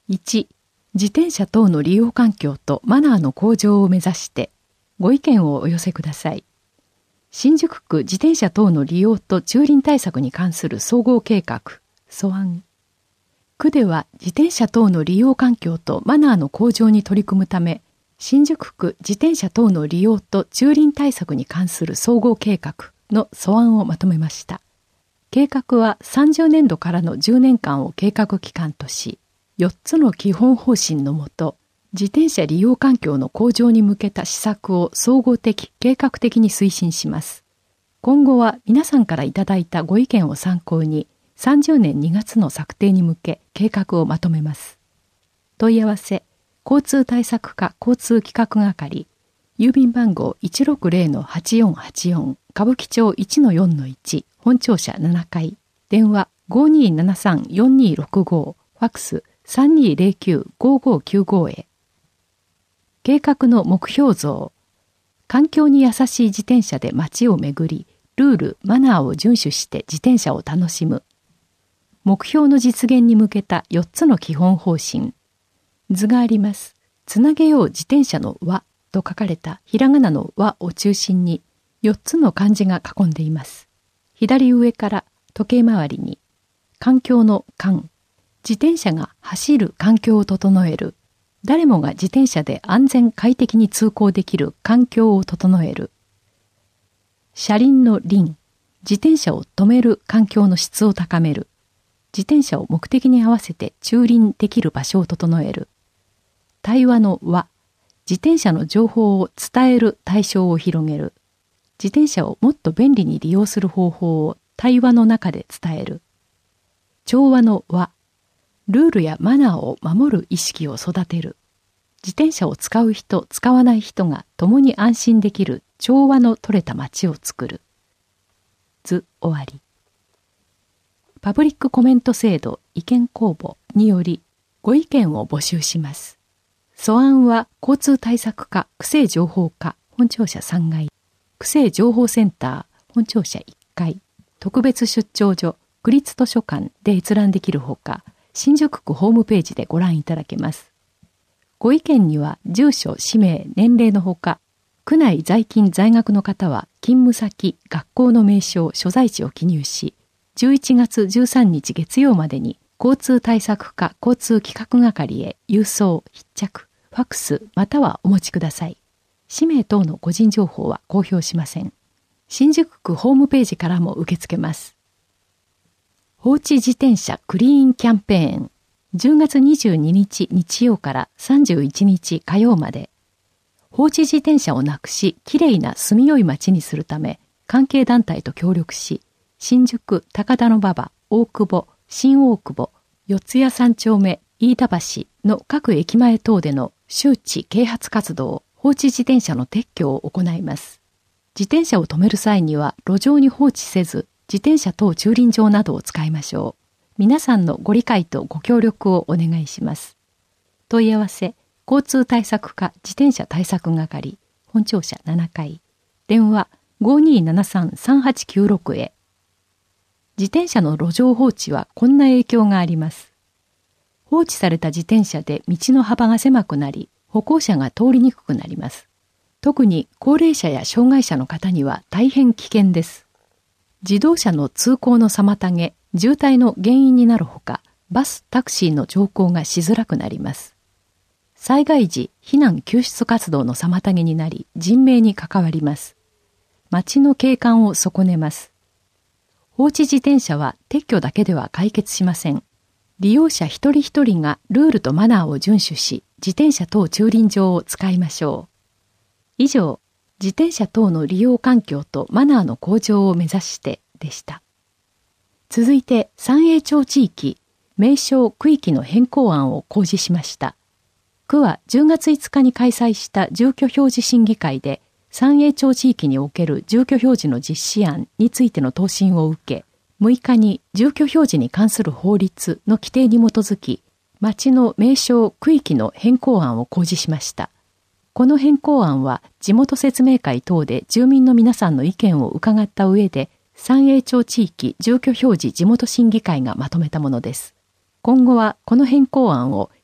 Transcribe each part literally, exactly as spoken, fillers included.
いち、自転車等の利用環境とマナーの向上を目指してご意見をお寄せください。新宿区自転車等の利用と駐輪対策に関する総合計画、素案。区では自転車等の利用環境とマナーの向上に取り組むため、新宿区自転車等の利用と駐輪対策に関する総合計画の素案をまとめました。計画はさんじゅうねんどからのじゅうねんかんを計画期間とし、よっつの基本方針のもと、自転車利用環境の向上に向けた施策を総合的、計画的に推進します。今後は皆さんからいただいたご意見を参考に、さんじゅうねんにがつの策定に向け計画をまとめます。問い合わせ、交通対策課交通企画係、郵便番号 いちろくぜろのはちよんはちよん、歌舞伎町 いちのよんのいち、本庁舎ななかい、電話 ごにーななさんよんにーろくご、ファックス さんにーぜろきゅうごごきゅうご へ。計画の目標像。環境に優しい自転車で街を巡り、ルール、マナーを遵守して自転車を楽しむ。目標の実現に向けたよっつの基本方針。図があります。つなげよう自転車の輪と書かれたひらがなの輪を中心によっつの漢字が囲んでいます。左上から時計回りに、環境の環。自転車が走る環境を整える。誰もが自転車で安全快適に通行できる環境を整える。車輪の輪。自転車を止める環境の質を高める。自転車を目的に合わせて駐輪できる場所を整える。対話の輪。自転車の情報を伝える対象を広げる。自転車をもっと便利に利用する方法を対話の中で伝える。調和の輪。ルールやマナーを守る意識を育てる。自転車を使う人、使わない人が共に安心できる調和の取れた街を作る。図終わり。パブリックコメント制度意見公募によりご意見を募集します。素案は交通対策課区政情報課本庁舎さんがい、区政情報センター本庁舎いっかい、特別出張所区立図書館で閲覧できるほか、新宿区ホームページでご覧いただけます。ご意見には住所、氏名、年齢のほか、区内在勤在学の方は勤務先、学校の名称、所在地を記入し、じゅういちがつじゅうさんにち月曜までに交通対策課交通企画係へ郵送、必着、ファックスまたはお持ちください。氏名等の個人情報は公表しません。新宿区ホームページからも受け付けます。放置自転車クリーンキャンペーン。じゅうがつにじゅうににち日曜からさんじゅういちにち火曜まで。放置自転車をなくし、きれいな住みよい街にするため、関係団体と協力し、新宿、高田馬場、大久保、新大久保、四谷三丁目、飯田橋の各駅前等での周知啓発活動、放置自転車の撤去を行います。自転車を止める際には路上に放置せず、自転車等駐輪場などを使いましょう。皆さんのご理解とご協力をお願いします。問い合わせ、交通対策課自転車対策係、本庁舎ななかい、電話 ごにーななさんさんはちきゅうろく へ。自転車の路上放置はこんな影響があります。放置された自転車で道の幅が狭くなり、歩行者が通りにくくなります。特に高齢者や障害者の方には大変危険です。自動車の通行の妨げ、渋滞の原因になるほか、バス、タクシーの乗降がしづらくなります。災害時、避難救出活動の妨げになり、人命に関わります。街の景観を損ねます。放置自転車は撤去だけでは解決しません。利用者一人一人がルールとマナーを遵守し、自転車等駐輪場を使いましょう。以上、自転車等の利用環境とマナーの向上を目指してでした。続いて、三栄町地域、名称区域の変更案を公示しました。区はじゅうがついつかに開催した住居表示審議会で、三栄町地域における住居表示の実施案についての答申を受け、むいかに住居表示に関する法律の規定に基づき、町の名称区域の変更案を公示しました。この変更案は地元説明会等で住民の皆さんの意見を伺った上で、三栄町地域住居表示地元審議会がまとめたものです。今後はこの変更案を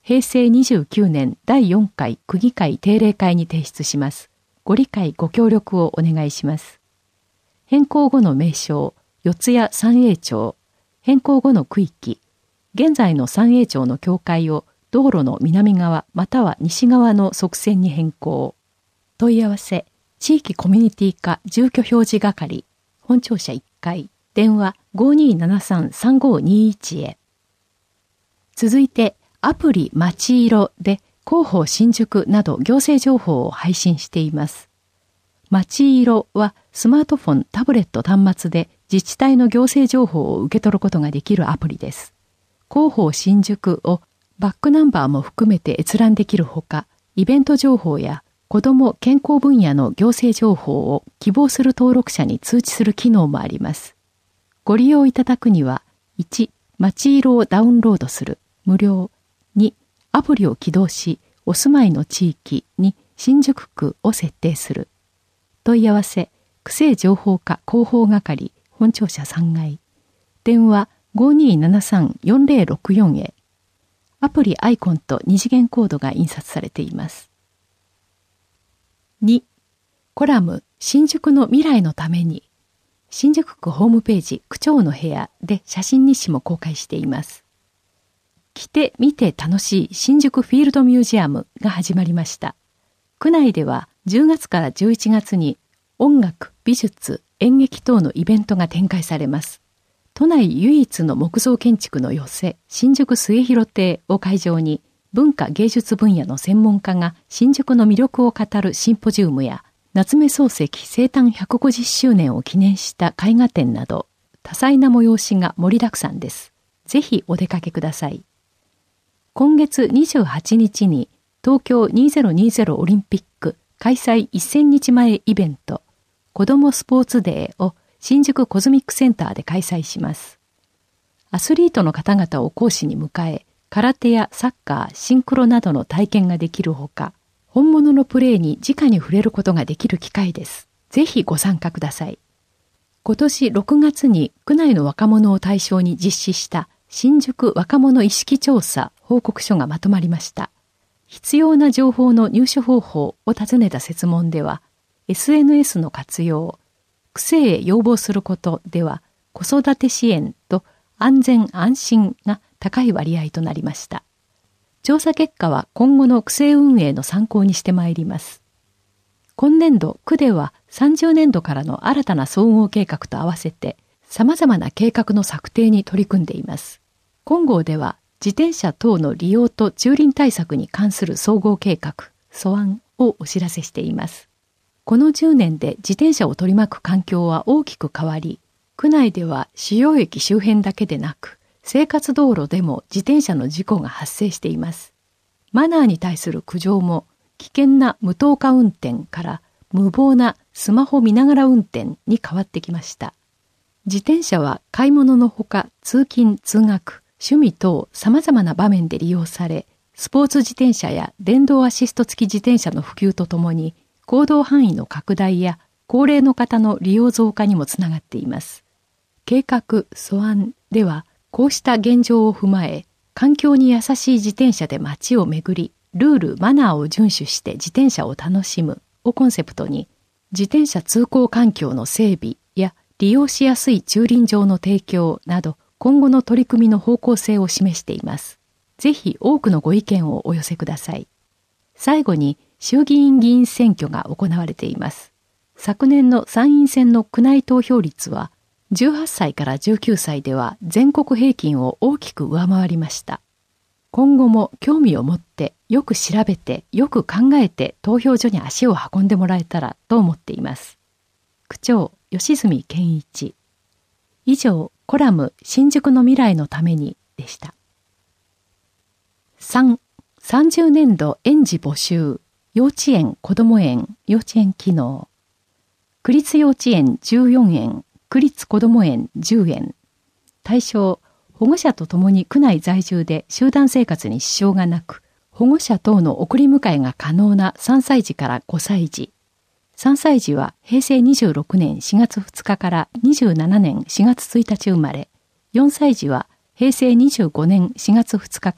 へいせいにじゅうきゅうねんだいよんかい区議会定例会に提出します。ご理解ご協力をお願いします。変更後の名称、四谷三栄町、変更後の区域、現在の三栄町の境界を道路の南側または西側の側線に変更。問い合わせ、地域コミュニティ課住居表示係、本庁舎いっかい、電話 ごーにーななさんさんごーにーいち へ。続いて、アプリまちいろで広報新宿など行政情報を配信しています。まちいろはスマートフォン、タブレット端末で自治体の行政情報を受け取ることができるアプリです。広報新宿をバックナンバーも含めて閲覧できるほか、イベント情報や子ども健康分野の行政情報を希望する登録者に通知する機能もあります。ご利用いただくには、いち、まちいろをダウンロードする、無料。に、アプリを起動し、お住まいの地域に新宿区を設定する。問い合わせ、区政情報課広報係、本庁舎さんがい。電話 ごーにーななさんよんぜろろくよん へ。アプリアイコンと二次元コードが印刷されています。に、コラム新宿の未来のために、新宿区ホームページ区長の部屋で写真日誌も公開しています。来て見て楽しい新宿フィールドミュージアムが始まりました。区内ではじゅうがつからじゅういちがつに音楽、美術、演劇等のイベントが展開されます。都内唯一の木造建築の寄せ、新宿末広亭を会場に、文化芸術分野の専門家が新宿の魅力を語るシンポジウムや、夏目漱石生誕ひゃくごじゅっしゅうねんを記念した絵画展など、多彩な催しが盛りだくさんです。ぜひお出かけください。今月にじゅうはちにちに東京にせんにじゅうオリンピック開催せんにちまえイベント、子どもスポーツデーを新宿コズミックセンターで開催します。アスリートの方々を講師に迎え、空手やサッカー、シンクロなどの体験ができるほか、本物のプレーに直に触れることができる機会です。ぜひご参加ください。今年ろくがつに区内の若者を対象に実施した新宿若者意識調査報告書がまとまりました。必要な情報の入手方法を尋ねた設問では、エスエヌエス の活用、区政へ要望することでは、子育て支援と安全安心が高い割合となりました。調査結果は今後の区政運営の参考にしてまいります。今年度、区ではさんじゅうねんどからの新たな総合計画と合わせて、様々な計画の策定に取り組んでいます。今号では、自転車等の利用と駐輪対策に関する総合計画、素案をお知らせしています。このじゅうねんで自転車を取り巻く環境は大きく変わり、区内では主要駅周辺だけでなく、生活道路でも自転車の事故が発生しています。マナーに対する苦情も、危険な無灯火運転から無謀なスマホ見ながら運転に変わってきました。自転車は買い物のほか通勤・通学、趣味等様々な場面で利用され、スポーツ自転車や電動アシスト付き自転車の普及とともに、行動範囲の拡大や高齢の方の利用増加にもつながっています。計画・素案では、こうした現状を踏まえ、環境に優しい自転車で街を巡り、ルール・マナーを遵守して自転車を楽しむをコンセプトに、自転車通行環境の整備や利用しやすい駐輪場の提供など、今後の取り組みの方向性を示しています。ぜひ多くのご意見をお寄せください。最後に、衆議院議員選挙が行われています。昨年の参院選の区内投票率は、じゅうはっさいからじゅうきゅうさいでは全国平均を大きく上回りました。今後も興味を持ってよく調べてよく考えて投票所に足を運んでもらえたらと思っています。区長吉住健一。以上コラム新宿の未来のためにでした。さん、さんじゅうねんど園児募集、幼稚園こども園幼稚園機能。区立幼稚園じゅうよんえん、区立こども園じゅうえん。対象、保護者と共に区内在住で集団生活に支障がなく、保護者等の送り迎えが可能なさんさいじからごさいじ。さんさいじはへいせいにじゅうろくねんしがつふつかからにじゅうななねんしがつついたち生まれ、よんさいじはへいせいにじゅうごねんしがつふつかから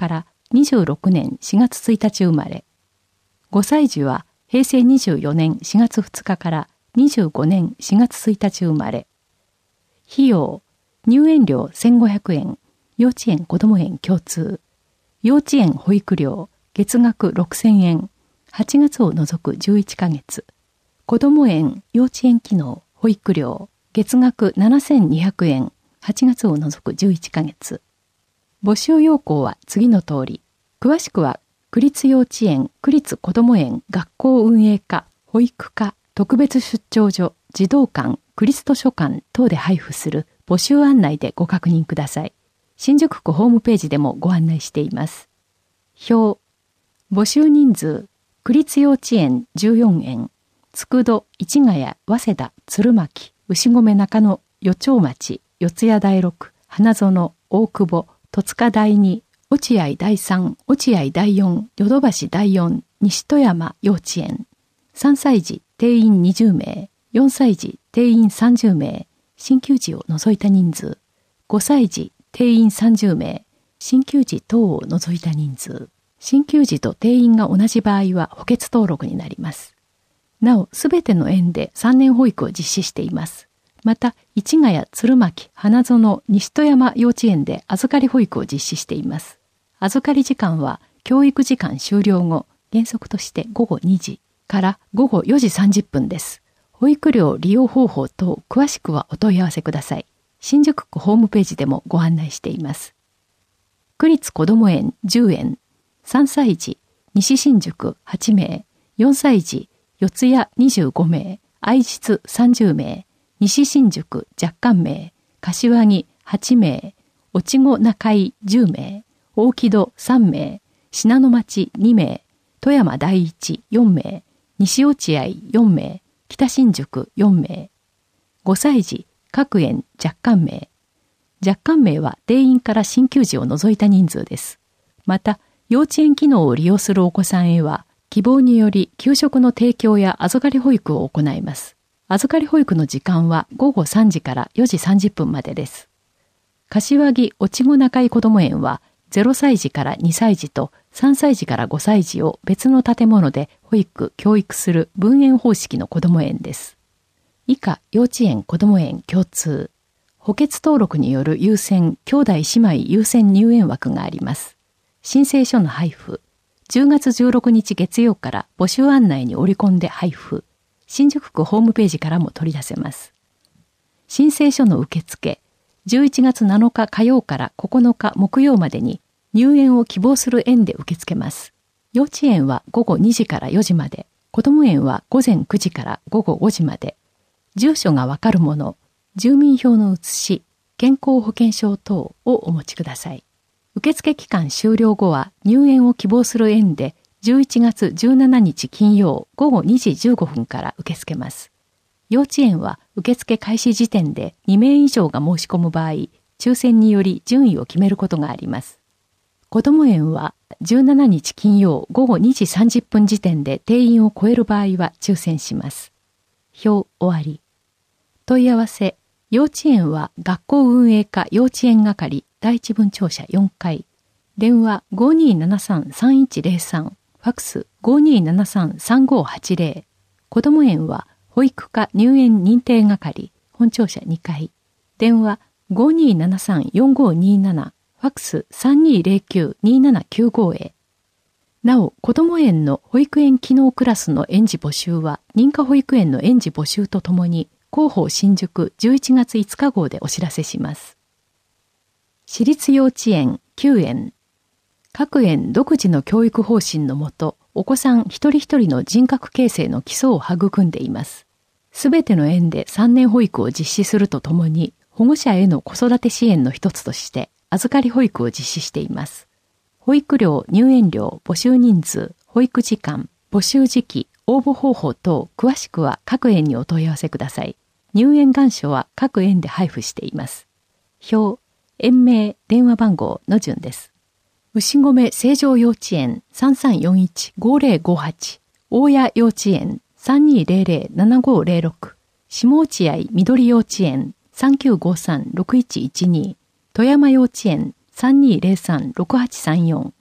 にじゅうろくねんしがつついたち生まれ。ごさい児はへいせいにじゅうよねんしがつふつかからにじゅうごねんしがつついたち生まれ。費用、入園料せんごひゃくえん、幼稚園こども園共通。幼稚園保育料、月額ろくせんえん、はちがつを除くじゅういっかげつ。こども園幼稚園機能、保育料、月額ななせんにひゃくえん、はちがつを除くじゅういっかげつ。募集要項は次の通り。詳しくは、区立幼稚園、区立こども園、学校運営課、保育課、特別出張所、児童館、区立図書館等で配布する募集案内でご確認ください。新宿区ホームページでもご案内しています。表、募集人数、区立幼稚園じゅうよんえん、佃、市ヶ谷、早稲田、鶴巻、牛込中野、余町町、四谷第六、花園、大久保、戸塚第二、落合第三、落合第四、ヨドバシ第四、西戸山幼稚園。さんさい児定員にじゅうめい、よんさい児定員さんじゅうめい、新旧児を除いた人数。ごさい児定員さんじゅうめい、新旧児等を除いた人数。新旧児と定員が同じ場合は補欠登録になります。なお、すべての園でさんねん保育を実施しています。また、市ヶ谷、鶴巻、花園、西戸山幼稚園で預かり保育を実施しています。預かり時間は、教育時間終了後、原則としてごごにじからごごよじさんじゅっぷんです。保育料利用方法等詳しくはお問い合わせください。新宿区ホームページでもご案内しています。区立こども園じゅうえん、さんさい児、西新宿はちめい、よんさい児、四谷にじゅうごめい、愛実さんじゅうめい、西新宿若干名、柏木はちめい、落後中井じゅうめい、大木戸さんめい、信濃町にめい、富山第一よんめい、西落合よんめい、北新宿よんめい。ごさい児、各園若干名。若干名は定員から新旧児を除いた人数です。また、幼稚園機能を利用するお子さんへは、希望により給食の提供や預かり保育を行います。預かり保育の時間はごごさんじからよじさんじゅっぷんまでです。柏木落後中井こども園は、ゼロさい児からにさい児とさんさい児からごさい児を別の建物で保育・教育する分園方式のこども園です。以下、幼稚園こども園共通。補欠登録による優先、兄弟姉妹優先入園枠があります。申請書の配布。じゅうがつじゅうろくにち月曜から募集案内に織り込んで配布。新宿区ホームページからも取り出せます。申請書の受付。じゅういちがつなのか火曜からここのか木曜までに入園を希望する園で受け付けます。幼稚園はごごにじからよじまで、こども園はごぜんくじからごごごじまで。住所がわかるもの、住民票の写し、健康保険証等をお持ちください。受付期間終了後は入園を希望する園でじゅういちがつじゅうしちにち金曜ごごにじじゅうごふんから受け付けます。幼稚園は受付開始時点でにめい以上が申し込む場合、抽選により順位を決めることがあります。こども園はじゅうしちにち金曜ごごにじさんじゅっぷん時点で定員を超える場合は抽選します。表終わり。問い合わせ。幼稚園は学校運営課幼稚園係第一分庁舎よんかい。電話 ごにーななさんさんいちゼロさん。ファックス ごにーななさんさんごはちゼロ。こども園は保育課入園認定係本庁舎にかい。電話 ごにーななさんよんごにーなな。ファックス さんにーゼロきゅうにーななきゅうご へ。なお、こども園の保育園機能クラスの園児募集は認可保育園の園児募集とともに広報新宿じゅういちがついつか号でお知らせします。私立幼稚園きゅうえん。各園独自の教育方針のもと、お子さん一人一人の人格形成の基礎を育んでいます。すべての園でさんねん保育を実施するとともに、保護者への子育て支援の一つとして、預かり保育を実施しています。保育料、入園料、募集人数、保育時間、募集時期、応募方法等、詳しくは各園にお問い合わせください。入園願書は各園で配布しています。表、園名、電話番号の順です。牛込成城幼稚園 さんさんよんいちごゼロごはち、大谷幼稚園 さんにーゼロゼロななごゼロろく、下落合緑幼稚園 さんきゅうごさんろくいちいちに、富山幼稚園 さんにーゼロさんろくはちさんよん、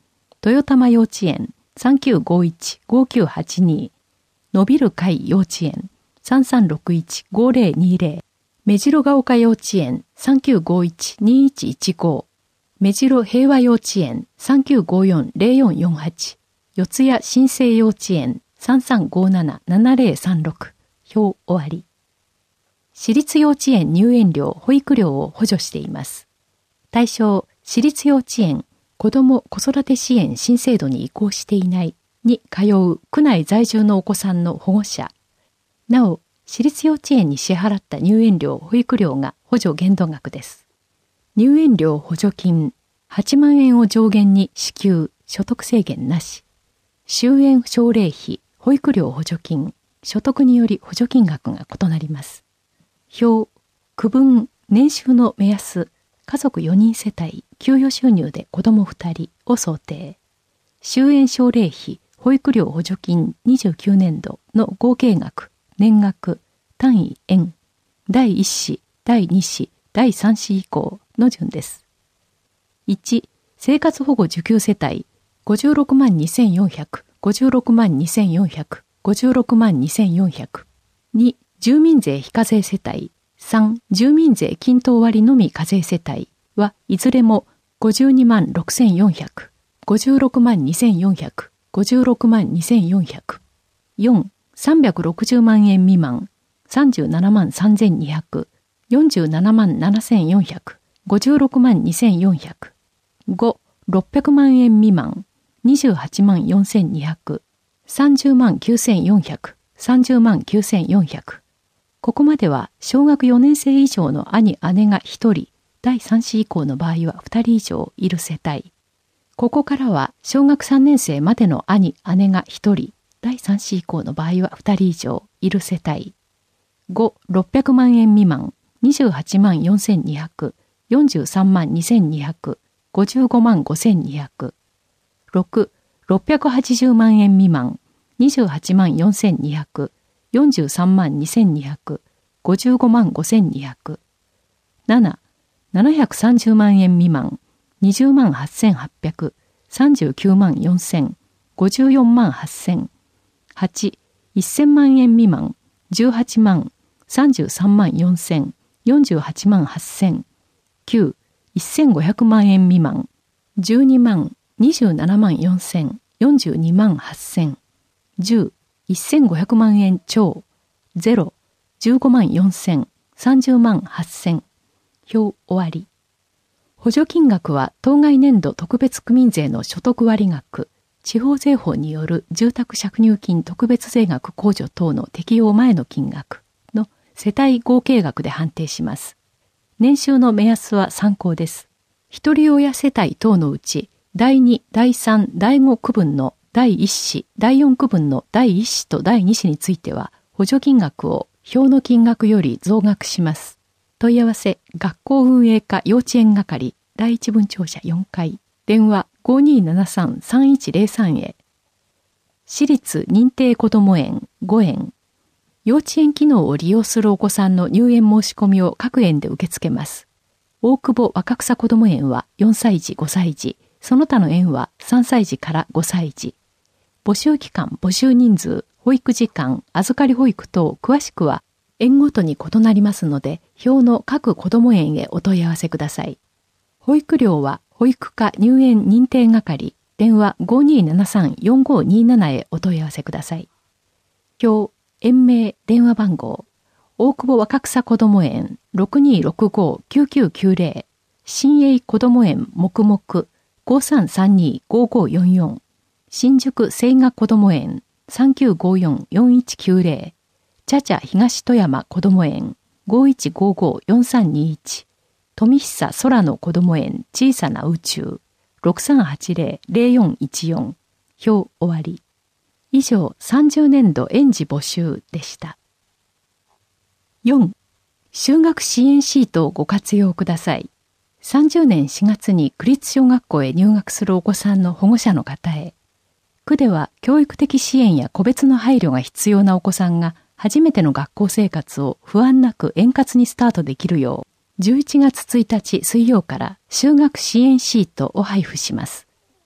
豊玉幼稚園 さんきゅうごいちごきゅうはちに、のびる会幼稚園 さんさんろくいちごぜろにぜろ、目白が丘幼稚園 さんきゅうごいちにいちいちご、目白平和幼稚園 さんきゅうごよんぜろよんよんはち、四谷新生幼稚園 さんさんごななななぜろさんろく、表終わり。私立幼稚園入園料・保育料を補助しています。対象、私立幼稚園、子ども子育て支援新制度に移行していないに通う区内在住のお子さんの保護者。なお、私立幼稚園に支払った入園料・保育料が補助限度額です。入園料補助金はちまんえんを上限に支給、所得制限なし。就園奨励費、保育料補助金、所得により補助金額が異なります。表、区分、年収の目安、家族よにん世帯、給与収入で子どもふたりを想定。就園奨励費、保育料補助金にじゅうきゅうねんどの合計額、年額、単位円、だいいち子、だいに子、だいさん子以降の順です。いち、生活保護受給世帯、ごじゅうろくまんにせんよんひゃく、ごじゅうろくまんにせんよんひゃく、ごじゅうろくまんにせんよんひゃく。に、住民税非課税世帯。さん、住民税均等割のみ課税世帯はいずれもごじゅうにまんろくせんよんひゃく、ごじゅうろくまんにせんよんひゃく、ごじゅうろくまんにせんよんひゃく。よん、さんびゃくろくじゅうまんえん未満、さんじゅうななまんさんぜんにひゃく、よんじゅうななまんななせんよんひゃく、ごじゅうろくまんにせんよんひゃく。ご、ろっぴゃくまんえん未満、にじゅうはちまんよんせんにひゃく、さんじゅうまんきゅうせんよんひゃく、さんじゅうまんきゅうせんよんひゃく。ここまでは小学よねん生以上の兄姉がひとり、だいさん子以降の場合はふたり以上いる世帯。ここからは小学さんねん生までの兄姉がひとり、だいさん子以降の場合はふたり以上いる世帯。ご、ろっぴゃくまんえん未満、にじゅうはちまんよんせんにひゃく、よんじゅうさんまんにせんにひゃく、ごじゅうごまんごせんにひゃく。ろく、ろっぴゃくはちじゅうまんえん未満、にじゅうはちまんよんせんにひゃく、よんじゅうさんまんにせんにひゃく、ごじゅうごまんごせんにひゃく。なな、ななひゃくさんじゅうまんえん未満、にじゅうまんはっせんはっぴゃく、さんじゅうきゅうまんよんせん、ごじゅうよんまんはっせん。はち、せんまんえん未満、じゅうはちまん、さんじゅうさんまんよんせん、よんじゅうはちまんはっせん。きゅう、せんごひゃくまんえん未満、じゅうにまん、にじゅうななまんよんせん、よんじゅうにまんはっせん。じゅう、せんごひゃくまんえん超、ゼロ、じゅうごまんよんせん、さんじゅうまんはっせん。表終わり。補助金額は当該年度特別区民税の所得割額、地方税法による住宅借入金特別税額控除等の適用前の金額の世帯合計額で判定します。年収の目安は参考です。一人親世帯等のうち、だいに、だいさん、だいご区分のだいいち子、だいよん区分のだいいち子とだいに子については、補助金額を表の金額より増額します。問い合わせ、学校運営課幼稚園係、第一分庁舎よんかい、電話 ごにーななさんさんいちぜろさん へ。私立認定こども園ご園。幼稚園機能を利用するお子さんの入園申し込みを各園で受け付けます。大久保若草こども園はよんさい児ごさい児、その他の園はさんさい児からごさい児。募集期間、募集人数、保育時間、預かり保育等詳しくは園ごとに異なりますので、表の各こども園へお問い合わせください。保育料は保育課入園認定係、電話 ごにーななさんよんごにーなな へお問い合わせください。表、園名、電話番号、大久保若草こども園 ろくにーろくごーきゅうきゅうきゅうぜろ、新栄こども園黙々 ごさんさんにーごごよんよん、新宿清雅こども園 さんきゅうごよんよんいちきゅうぜろ、茶々東富山こども園 ごいちごごよんさんにいち、富久空のこども園小さな宇宙 ろくさんはちぜろぜろよんいちよん。表終わり。以上さんじゅうねんど園児募集でした。よん、就学支援シートをご活用ください。さんじゅうねんしがつに区立小学校へ入学するお子さんの保護者の方へ。区では教育的支援や個別の配慮が必要なお子さんが初めての学校生活を不安なく円滑にスタートできるよう、じゅういちがつついたち水曜から就学支援シートを配布します。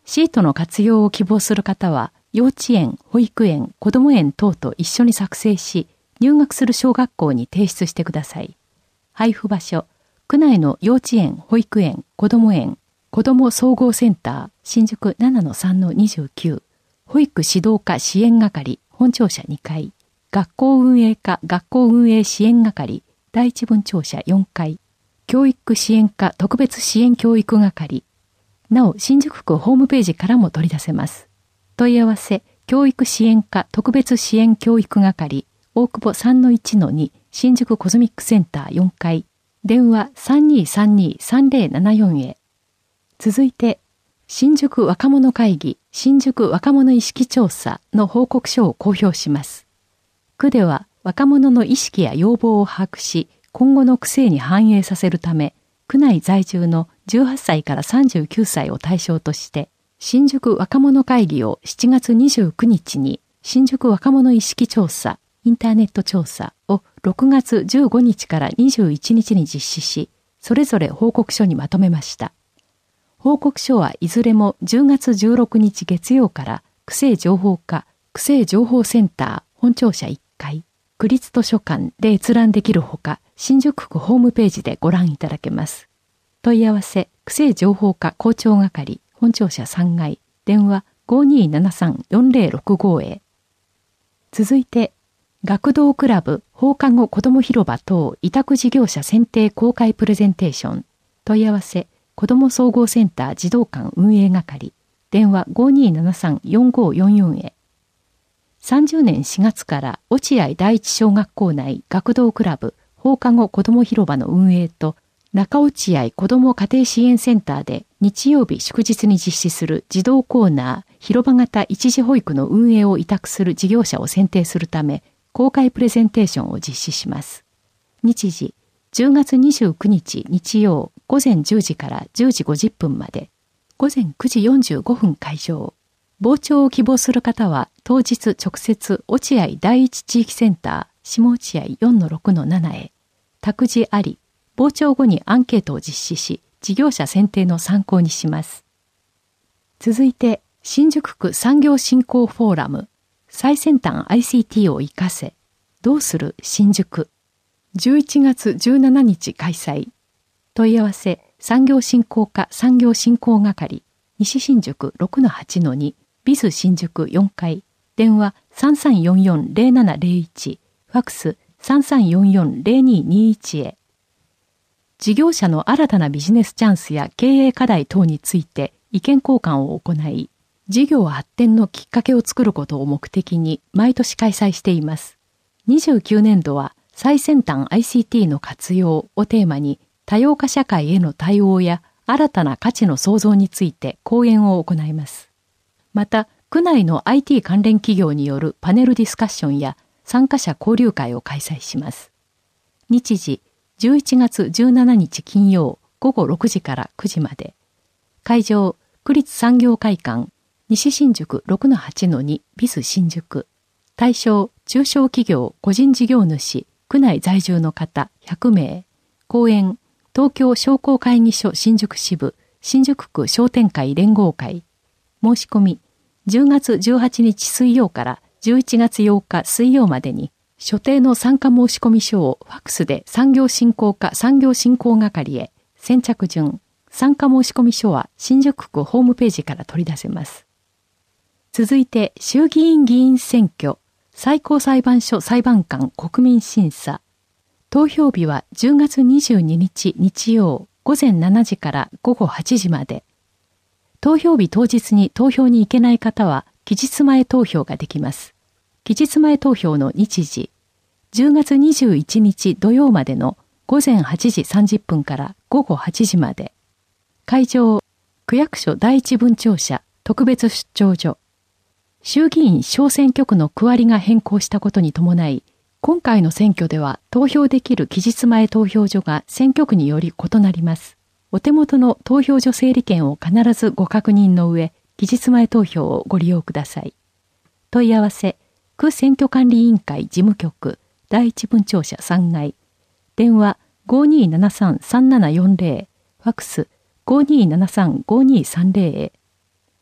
シートの活用を希望する方は、幼稚園、保育園、こども園等と一緒に作成し、入学する小学校に提出してください。配布場所、区内の幼稚園、保育園、こども園、子ども総合センター、新宿 ななのさんのにじゅうきゅう、保育指導課支援係、本庁舎にかい、学校運営課学校運営支援係、第一分庁舎よんかい、教育支援課特別支援教育係。なお、新宿区ホームページからも取り出せます。問い合わせ、教育支援課特別支援教育係、大久保 さんのいちのに、新宿コズミックセンターよんかい、電話 さんにーさんにーさんぜろななよん へ。続いて、新宿若者会議、新宿若者意識調査の報告書を公表します。区では若者の意識や要望を把握し、今後の区政に反映させるため、区内在住のじゅうはっさいからさんじゅうきゅうさいを対象として、新宿若者会議をしちがつにじゅうくにちに新宿若者意識調査、インターネット調査をろくがつじゅうごにちからにじゅういちにちに実施し、それぞれ報告書にまとめました。報告書はいずれもじゅうがつじゅうろくにち月曜から区政情報課、区政情報センター本庁舎いっかい、区立図書館で閲覧できるほか、新宿区ホームページでご覧いただけます。問い合わせ、区政情報課校長係、本庁舎さんがい、電話 ごにーななさんよんぜろろくご へ。続いて、学童クラブ放課後子ども広場等委託事業者選定公開プレゼンテーション。問い合わせ、子ども総合センター児童館運営係、電話 ごにーななさんよんごよんよん へ。さんじゅうねんしがつから落合第一小学校内学童クラブ放課後子ども広場の運営と中落合子ども家庭支援センターで日曜日祝日に実施する児童コーナー広場型一時保育の運営を委託する事業者を選定するため公開プレゼンテーションを実施します。日時じゅうがつにじゅうくにち日曜午前じゅうじからじゅうじごじゅっぷんまで、午前くじよんじゅうごふん会場。傍聴を希望する方は当日直接落合第一地域センター下落合 よんのろくのなな へ。託児あり、傍聴後にアンケートを実施し、事業者選定の参考にします。続いて、新宿区産業振興フォーラム、最先端 アイシーティー を活かせ、どうする新宿。じゅういちがつじゅうしちにち開催。問い合わせ、産業振興課産業振興係、西新宿 ろくのはちのに、ビズ新宿よんかい、電話 さんさんよんよんぜろななぜろいち、ファックス さんさんよんよんぜろににいち へ。事業者の新たなビジネスチャンスや経営課題等について意見交換を行い、事業発展のきっかけを作ることを目的に毎年開催しています。にじゅうきゅうねんどは最先端 アイシーティー の活用をテーマに多様化社会への対応や新たな価値の創造について講演を行います。また、区内の アイティー 関連企業によるパネルディスカッションや参加者交流会を開催します。日時、じゅういちがつじゅうしちにち金曜午後ろくじからくじまで。会場、区立産業会館、西新宿 ろくのはちのに ビズ新宿。対象、中小企業、個人事業主、区内在住の方ひゃくめい。講演、東京商工会議所新宿支部、新宿区商店会連合会。申し込み、じゅうがつじゅうはちにち水曜からじゅういちがつようか水曜までに、所定の参加申込書をファックスで産業振興課産業振興係へ、先着順、参加申込書は新宿区ホームページから取り出せます。続いて、衆議院議員選挙、最高裁判所裁判官国民審査。投票日はじゅうがつにじゅうににち日曜午前しちじから午後はちじまで。投票日当日に投票に行けない方は期日前投票ができます。期日前投票の日時、じゅうがつにじゅういちにち土曜までの午前はちじさんじゅっぷんから午後はちじまで。会場、区役所第一分庁舎特別出張所。衆議院小選挙区の区割りが変更したことに伴い、今回の選挙では投票できる期日前投票所が選挙区により異なります。お手元の投票所整理券を必ずご確認の上、期日前投票をご利用ください。問い合わせ、区選挙管理委員会事務局第一分庁舎さんがい、電話 ごにーななさんさんななよんぜろ、ファックス ごにーななさんごにーさんぜろ へ。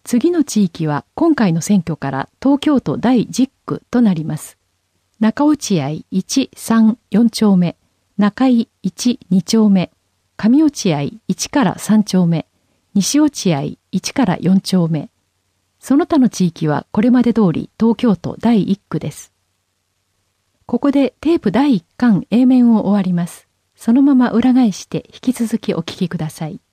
次の地域は今回の選挙から東京都だいじゅっくとなります。中落合いち、さん、よん丁目、中井いち、に丁目、上落合いちからさん丁目、西落合いちからよん丁目。その他の地域はこれまで通り東京都だいいっくです。ここでテープだいいっかん A 面を終わります。そのまま裏返して引き続きお聞きください。